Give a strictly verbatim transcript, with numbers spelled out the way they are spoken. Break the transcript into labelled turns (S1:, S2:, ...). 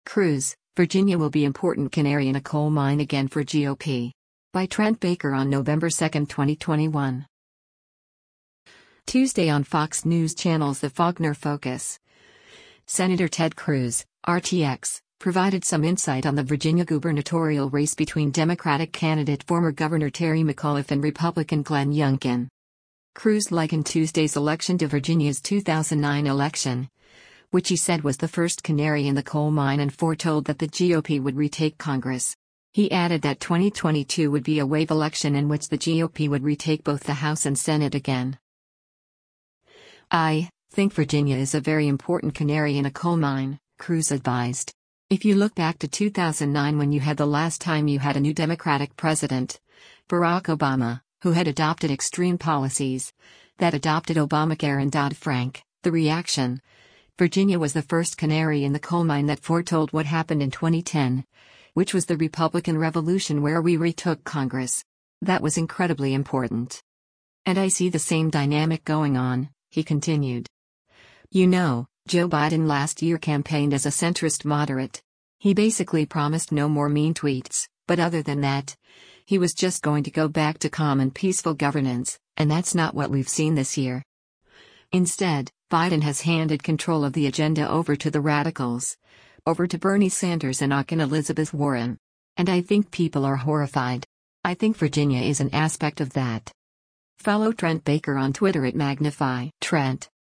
S1: Cruz, Virginia will be important canary in a coal mine again for G O P. By Trent Baker on November second, twenty twenty-one. Tuesday on Fox News Channel's The Faulkner Focus. Senator Ted Cruz, R T X, provided some insight on the Virginia gubernatorial race between Democratic candidate former Governor Terry McAuliffe and Republican Glenn Youngkin. Cruz likened Tuesday's election to Virginia's two thousand nine election, which he said was the first canary in the coal mine, and foretold that the G O P would retake Congress. He added that twenty twenty-two would be a wave election in which the G O P would retake both the House and Senate again. "I think Virginia is a very important canary in a coal mine," Cruz advised. "If you look back to two thousand nine, when you had the last time you had a new Democratic president, Barack Obama, who had adopted extreme policies that adopted Obamacare and Dodd-Frank, the reaction, Virginia was the first canary in the coal mine that foretold what happened in twenty ten, which was the Republican Revolution, where we retook Congress. That was incredibly important. And I see the same dynamic going on," he continued. "You know, Joe Biden last year campaigned as a centrist moderate. He basically promised no more mean tweets, but other than that, he was just going to go back to calm and peaceful governance, and that's not what we've seen this year. Instead, Biden has handed control of the agenda over to the radicals, over to Bernie Sanders and Auken Elizabeth Warren. And I think people are horrified. I think Virginia is an aspect of that." Follow Trent Baker on Twitter at Magnify Trent.